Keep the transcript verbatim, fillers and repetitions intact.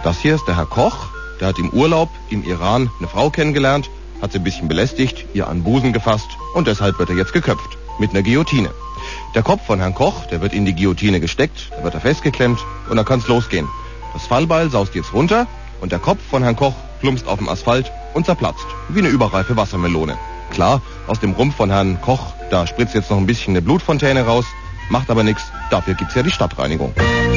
Das hier ist der Herr Koch. Der hat im Urlaub im Iran eine Frau kennengelernt, hat sie ein bisschen belästigt, ihr an den Busen gefasst und deshalb wird er jetzt geköpft. Mit einer Guillotine. Der Kopf von Herrn Koch, der wird in die Guillotine gesteckt, da wird er festgeklemmt und dann kann's losgehen. Das Fallbeil saust jetzt runter und der Kopf von Herrn Koch plumpst auf dem Asphalt und zerplatzt. Wie eine überreife Wassermelone. Klar, aus dem Rumpf von Herrn Koch, da spritzt jetzt noch ein bisschen eine Blutfontäne raus, macht aber nichts, dafür gibt's ja die Stadtreinigung.